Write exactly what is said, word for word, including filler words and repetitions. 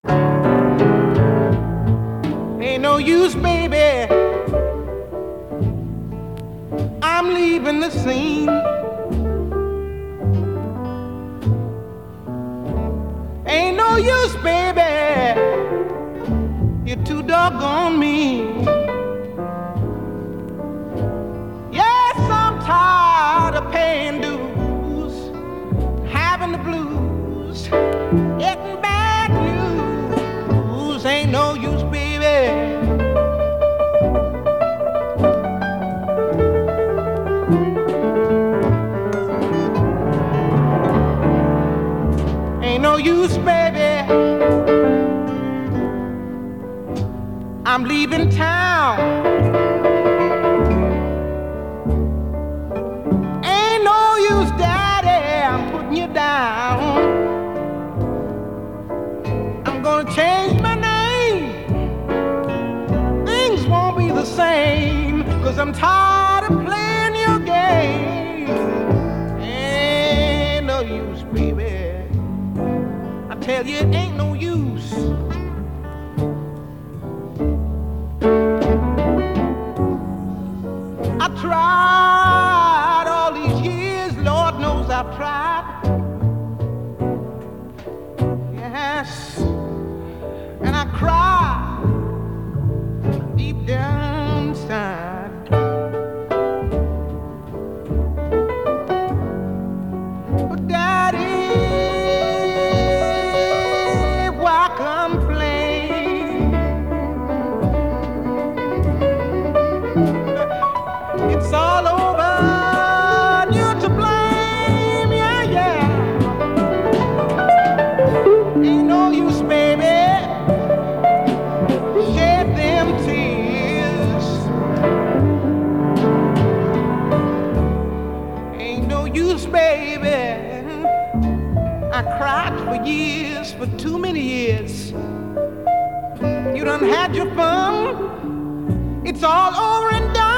Ain't no use, baby. I'm leaving the scene. Ain't no use, baby. You're too doggone mean. Yes, I'm tired of paying dues, having the blues, getting bad news. Ain't no use, baby. Ain't no use, baby. I'm leaving town. Ain't no use, daddy, I'm putting you down. I'm gonna change my name. Things won't be the same, 'cause I'm tired of playing your game. Ain't no use, baby. I tell you, it ain't no use. I tried all these years, Lord knows I've tried. Yes, and I cry deep down inside. But Daddy, why complain? It's all over, you're to blame, yeah, yeah. Ain't no use, baby, shed them tears. Ain't no use, baby, I cried for years, for too many years. You done had your fun, it's all over and done.